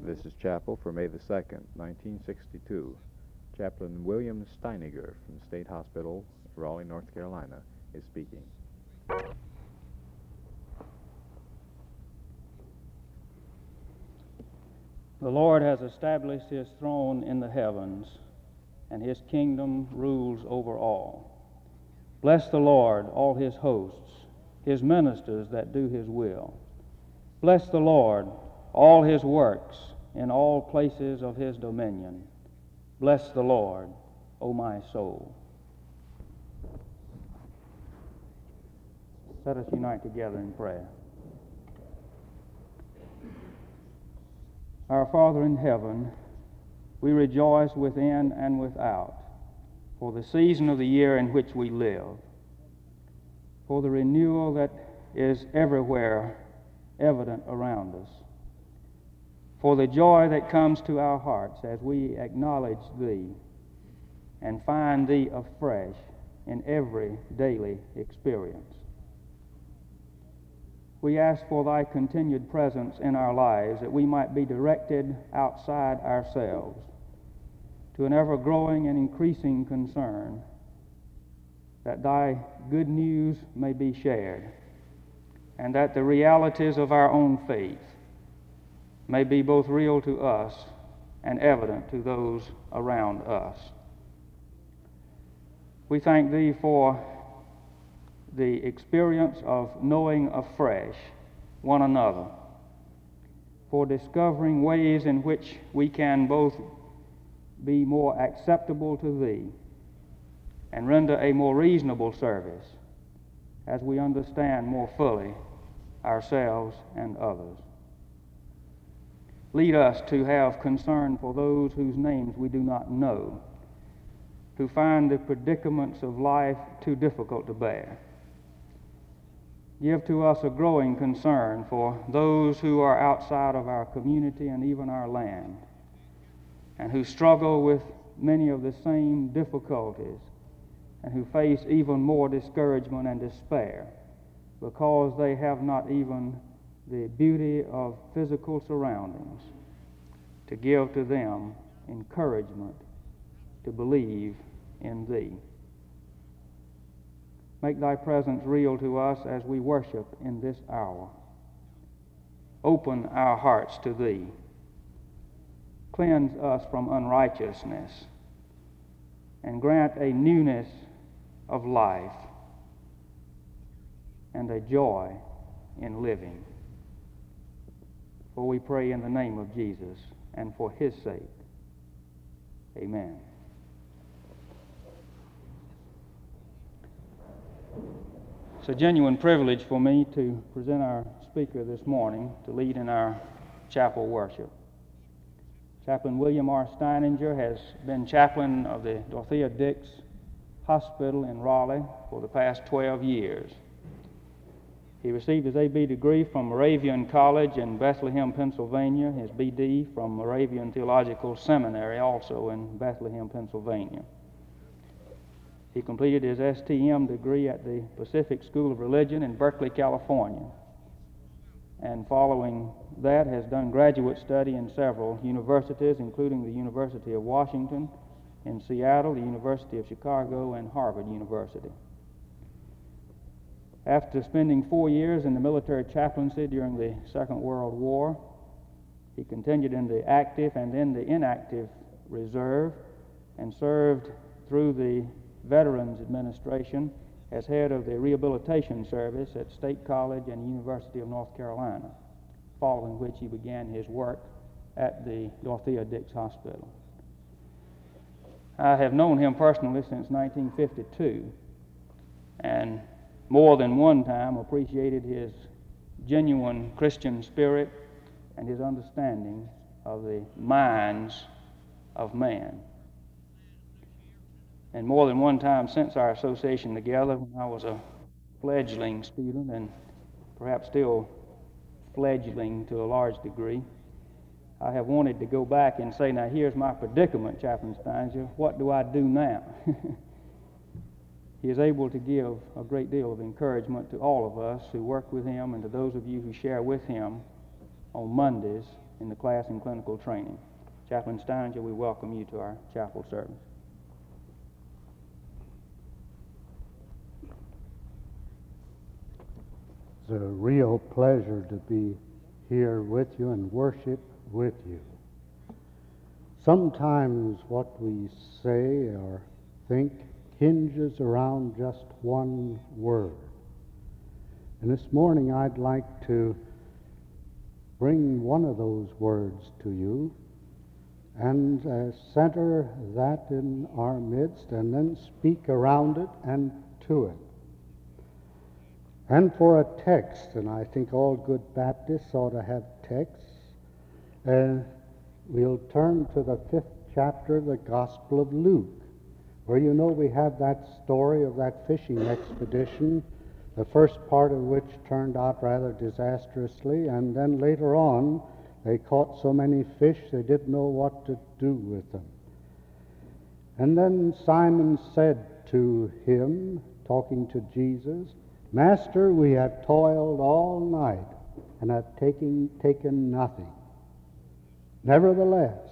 This is Chapel for May the 2nd, 1962. Chaplain William Steiniger from the State Hospital, Raleigh, North Carolina, is speaking. The Lord has established his throne in the heavens, and his kingdom rules over all. Bless the Lord, all his hosts, his ministers that do his will. Bless the Lord, all his works in all places of his dominion. Bless the Lord, O my soul. Let us unite together in prayer. Our Father in heaven, we rejoice within and without for the season of the year in which we live, for the renewal that is everywhere evident around us, for the joy that comes to our hearts as we acknowledge Thee and find Thee afresh in every daily experience. We ask for Thy continued presence in our lives, that we might be directed outside ourselves to an ever-growing and increasing concern that Thy good news may be shared, and that the realities of our own faith may be both real to us and evident to those around us. We thank Thee for the experience of knowing afresh one another, for discovering ways in which we can both be more acceptable to Thee and render a more reasonable service as we understand more fully ourselves and others. Lead us to have concern for those whose names we do not know, who find the predicaments of life too difficult to bear. Give to us a growing concern for those who are outside of our community and even our land, and who struggle with many of the same difficulties, and who face even more discouragement and despair because they have not even the beauty of physical surroundings to give to them encouragement to believe in Thee. Make Thy presence real to us as we worship in this hour. Open our hearts to Thee. Cleanse us from unrighteousness and grant a newness of life and a joy in living. For we pray in the name of Jesus and for His sake. Amen. It's a genuine privilege for me to present our speaker this morning to lead in our chapel worship. Chaplain William R. Steininger has been chaplain of the Dorothea Dix Hospital in Raleigh for the past 12 years. He received his A.B. degree from Moravian College in Bethlehem, Pennsylvania, his B.D. from Moravian Theological Seminary, also in Bethlehem, Pennsylvania. He completed his STM degree at the Pacific School of Religion in Berkeley, California, and following that has done graduate study in several universities, including the University of Washington in Seattle, the University of Chicago, and Harvard University. After spending 4 years in the military chaplaincy during the Second World War, he continued in the active and in the inactive reserve and served through the Veterans Administration as head of the Rehabilitation Service at State College and University of North Carolina, following which he began his work at the Dorothea Dix Hospital. I have known him personally since 1952, and more than one time appreciated his genuine Christian spirit and his understanding of the minds of man. And more than one time since our association together, when I was a fledgling student and perhaps still fledgling to a large degree, I have wanted to go back and say, now here's my predicament, Chaplain Steininger, what do I do now? He is able to give a great deal of encouragement to all of us who work with him and to those of you who share with him on Mondays in the class in clinical training. Chaplain Steininger, we welcome you to our chapel service. It's a real pleasure to be here with you and worship with you. Sometimes what we say or think hinges around just one word. And this morning I'd like to bring one of those words to you and center that in our midst and then speak around it and to it. And for a text, and I think all good Baptists ought to have texts, we'll turn to the 5th chapter of the Gospel of Luke, where you know we have that story of that fishing expedition, the first part of which turned out rather disastrously, and then later on they caught so many fish they didn't know what to do with them. And then Simon said to him, talking to Jesus, "Master, we have toiled all night and have taken nothing. Nevertheless,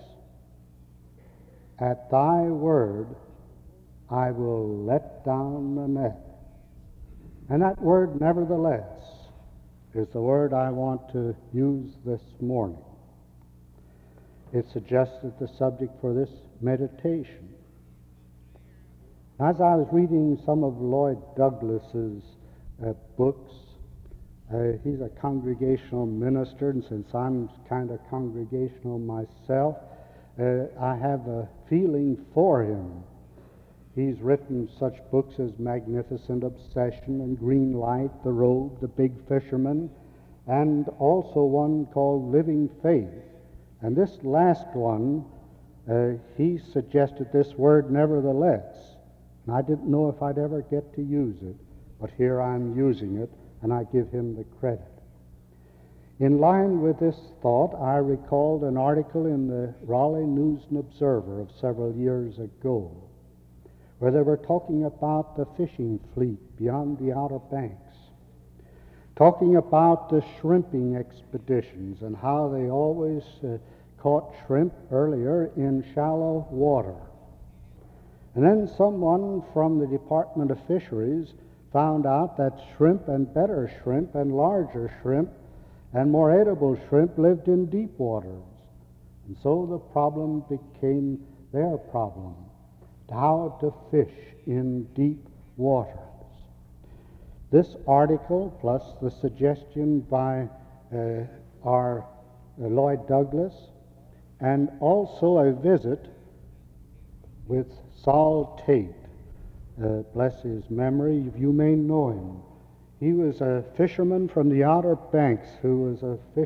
at thy word I will let down the net." And that word, nevertheless, is the word I want to use this morning. It suggested the subject for this meditation. As I was reading some of Lloyd Douglas's books, he's a congregational minister, and since I'm kind of congregational myself, I have a feeling for him. He's written such books as Magnificent Obsession and Green Light, The Robe, The Big Fisherman, and also one called Living Faith. And this last one, he suggested this word, nevertheless. And I didn't know if I'd ever get to use it, but here I'm using it, and I give him the credit. In line with this thought, I recalled an article in the Raleigh News and Observer of several years ago, where they were talking about the fishing fleet beyond the Outer Banks, talking about the shrimping expeditions and how they always caught shrimp earlier in shallow water. And then someone from the Department of Fisheries found out that shrimp and better shrimp and larger shrimp and more edible shrimp lived in deep waters. And so the problem became their problem, how to fish in deep waters. This article, plus the suggestion by our Lloyd Douglas, and also a visit with Saul Tate, bless his memory, you may know him. He was a fisherman from the Outer Banks who was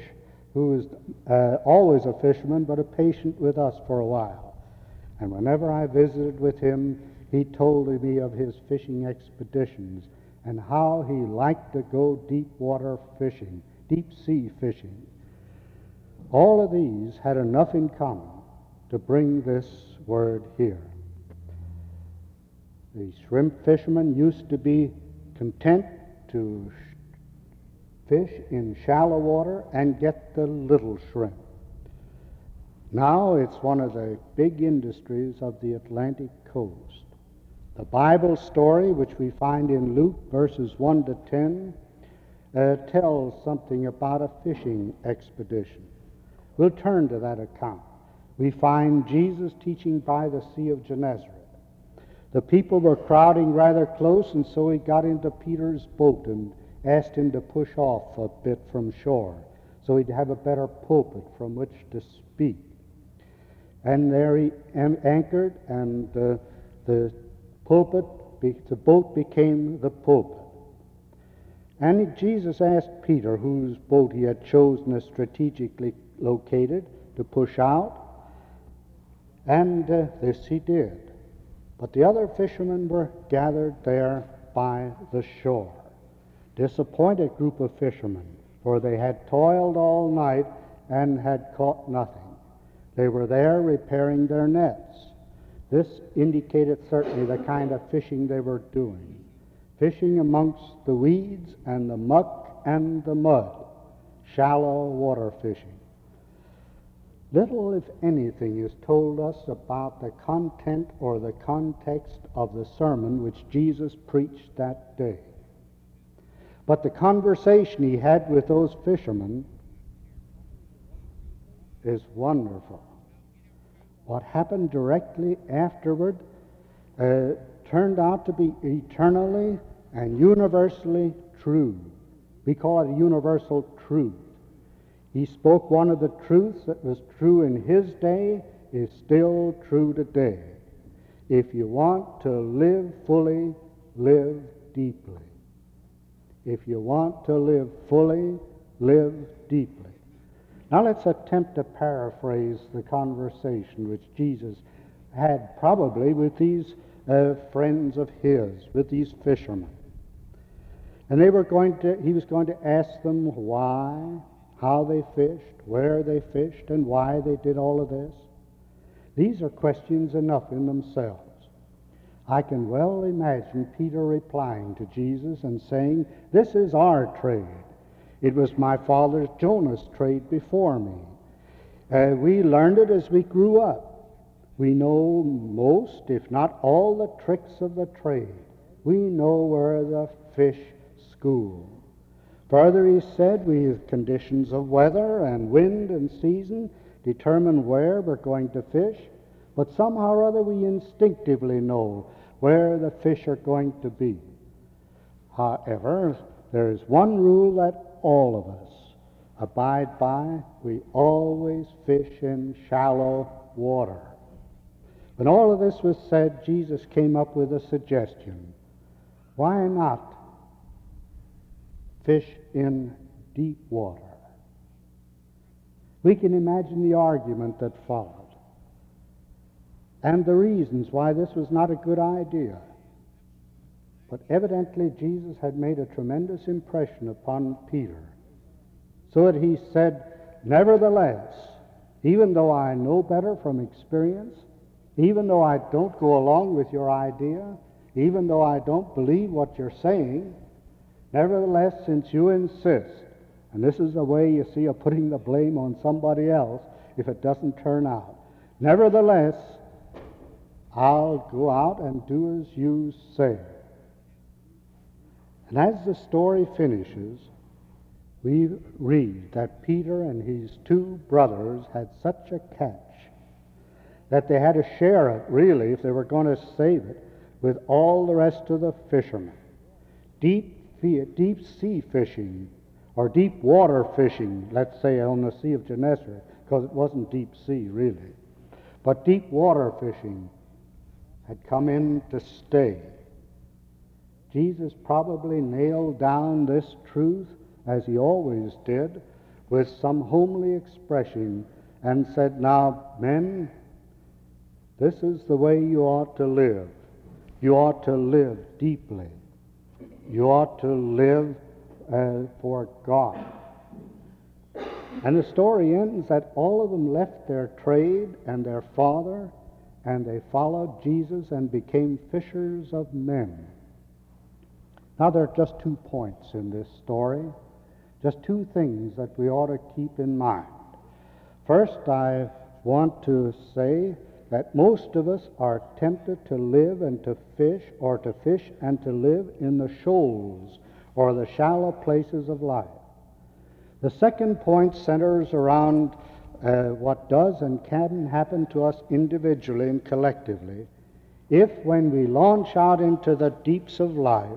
always a fisherman, but a patient with us for a while. And whenever I visited with him, he told me of his fishing expeditions and how he liked to go deep water fishing, deep sea fishing. All of these had enough in common to bring this word here. The shrimp fishermen used to be content to fish in shallow water and get the little shrimp. Now it's one of the big industries of the Atlantic coast. The Bible story, which we find in Luke verses 1 to 10, tells something about a fishing expedition. We'll turn to that account. We find Jesus teaching by the Sea of Gennesaret. The people were crowding rather close, and so he got into Peter's boat and asked him to push off a bit from shore so he'd have a better pulpit from which to speak. And there he anchored, and the boat became the pulpit. And Jesus asked Peter, whose boat he had chosen as strategically located, to push out, and this he did. But the other fishermen were gathered there by the shore. Disappointed group of fishermen, for they had toiled all night and had caught nothing. They were there repairing their nets. This indicated certainly the kind of fishing they were doing. Fishing amongst the weeds and the muck and the mud. Shallow water fishing. little, if anything, is told us about the content or the context of the sermon which Jesus preached that day. But the conversation he had with those fishermen is wonderful. What happened directly afterward turned out to be eternally and universally true. We call it a universal truth. He spoke one of the truths that was true in his day, is still true today. If you want to live fully, live deeply. If you want to live fully, live deeply. Now let's attempt to paraphrase the conversation which Jesus had probably with these friends of his, with these fishermen. And he was going to ask them why, how they fished, where they fished, and why they did all of this. These are questions enough in themselves. I can well imagine Peter replying to Jesus and saying, "This is our trade. It was my father Jonah's trade before me. We learned it as we grew up. We know most, if not all, the tricks of the trade. We know where the fish school." Further, he said, we have conditions of weather and wind and season determine where we're going to fish, but somehow or other we instinctively know where the fish are going to be. However, there is one rule that all of us abide by. We always fish in shallow water. When all of this was said, Jesus came up with a suggestion. Why not fish in deep water? We can imagine the argument that followed and the reasons why this was not a good idea. But evidently Jesus had made a tremendous impression upon Peter, so that he said, "Nevertheless, even though I know better from experience, even though I don't go along with your idea, even though I don't believe what you're saying, nevertheless, since you insist," and this is a way, you see, of putting the blame on somebody else if it doesn't turn out, "nevertheless, I'll go out and do as you say." And as the story finishes, we read that Peter and his two brothers had such a catch that they had to share it, really, if they were going to save it, with all the rest of the fishermen. Deep sea fishing, or deep water fishing, let's say on the Sea of Gennesaret, because it wasn't deep sea, really. But deep water fishing had come in to stay. Jesus probably nailed down this truth, as he always did, with some homely expression and said, "Now, men, this is the way you ought to live. You ought to live deeply. You ought to live for God." And the story ends that all of them left their trade and their father, and they followed Jesus and became fishers of men. Now, there are just 2 points in this story, just 2 things that we ought to keep in mind. First, I want to say that most of us are tempted to live and to fish, or to fish and to live in the shoals or the shallow places of life. The second point centers around what does and can happen to us individually and collectively if, when we launch out into the deeps of life,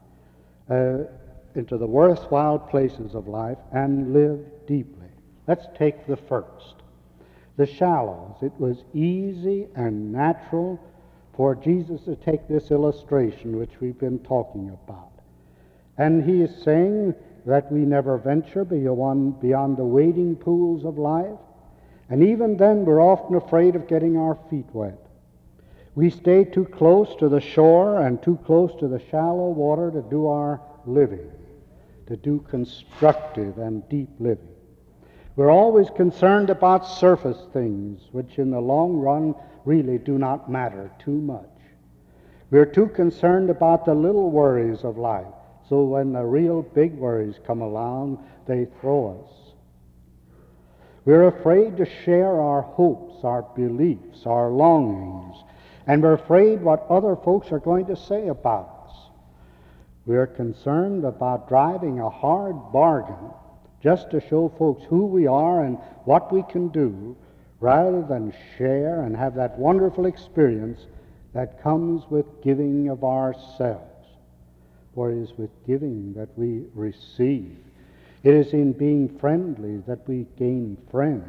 into the worthwhile places of life, and live deeply. Let's take the first. The shallows. It was easy and natural for Jesus to take this illustration which we've been talking about. And he is saying that we never venture beyond the wading pools of life, and even then we're often afraid of getting our feet wet. We stay too close to the shore and too close to the shallow water to do our living, to do constructive and deep living. We're always concerned about surface things, which in the long run really do not matter too much. We're too concerned about the little worries of life, so when the real big worries come along, they throw us. We're afraid to share our hopes, our beliefs, our longings, and we're afraid what other folks are going to say about us. We're concerned about driving a hard bargain just to show folks who we are and what we can do, rather than share and have that wonderful experience that comes with giving of ourselves. For it is with giving that we receive. It is in being friendly that we gain friends.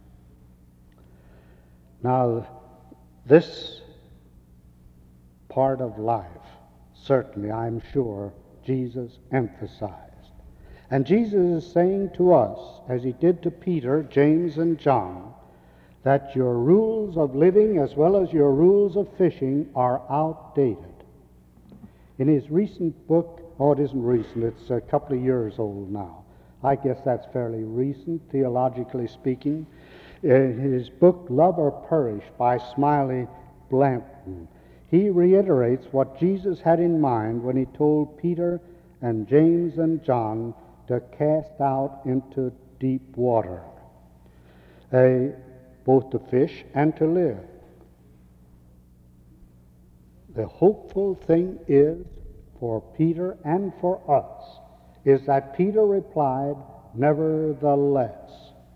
Now, this part of life, certainly, I'm sure, Jesus emphasized. And Jesus is saying to us, as he did to Peter, James, and John, that your rules of living as well as your rules of fishing are outdated. In his recent book, it isn't recent, it's a couple of years old now. I guess that's fairly recent, theologically speaking. In his book, Love or Perish, by Smiley Blanton, he reiterates what Jesus had in mind when he told Peter and James and John to cast out into deep water, both to fish and to live. The hopeful thing is, for Peter and for us, is that Peter replied, nevertheless.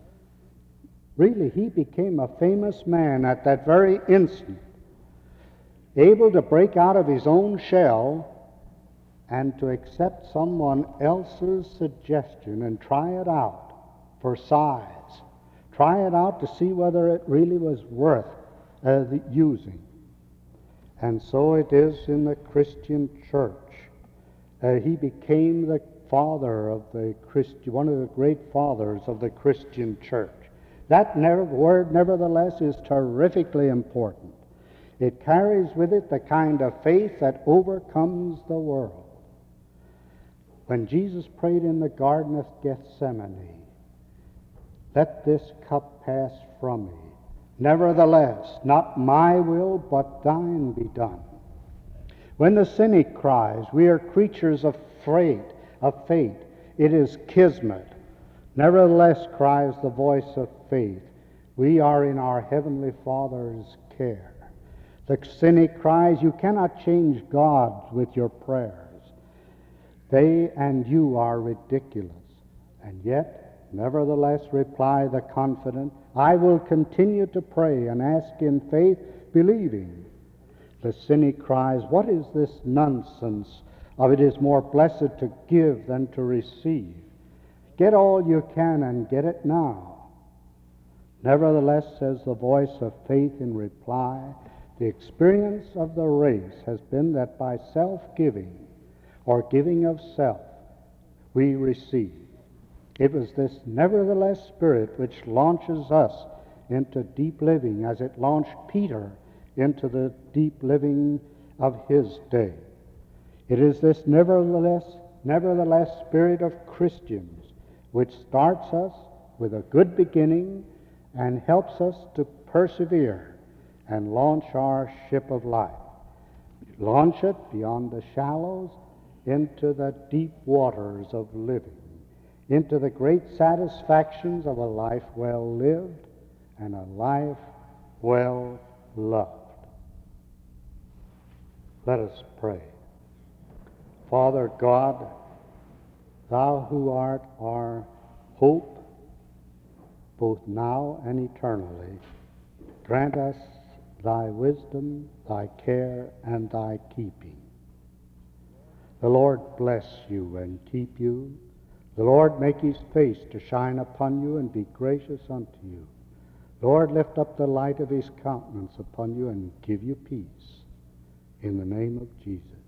Really, he became a famous man at that very instant, able to break out of his own shell and to accept someone else's suggestion and try it out for size. Try it out to see whether it really was worth using. And so it is in the Christian church. He became the father of the Christian, one of the great fathers of the Christian church. That word, nevertheless, is terrifically important. It carries with it the kind of faith that overcomes the world. When Jesus prayed in the Garden of Gethsemane, let this cup pass from me. Nevertheless, not my will, but thine be done. When the cynic cries, we are creatures of fate, it is kismet. Nevertheless, cries the voice of faith, we are in our Heavenly Father's care. The cynic cries, you cannot change God with your prayers. They and you are ridiculous. And yet, nevertheless, reply the confident, I will continue to pray and ask in faith, believing. The cynic cries, what is this nonsense of it is more blessed to give than to receive? Get all you can and get it now. Nevertheless, says the voice of faith in reply, the experience of the race has been that by self-giving, or giving of self, we receive. It was this nevertheless spirit which launches us into deep living, as it launched Peter into the deep living of his day. It is this nevertheless spirit of Christians which starts us with a good beginning and helps us to persevere and launch our ship of life. Launch it beyond the shallows into the deep waters of living, into the great satisfactions of a life well lived and a life well loved. Let us pray. Father God, thou who art our hope, both now and eternally, grant us thy wisdom, thy care, and thy keeping. The Lord bless you and keep you. The Lord make his face to shine upon you and be gracious unto you. Lord, lift up the light of his countenance upon you and give you peace. In the name of Jesus.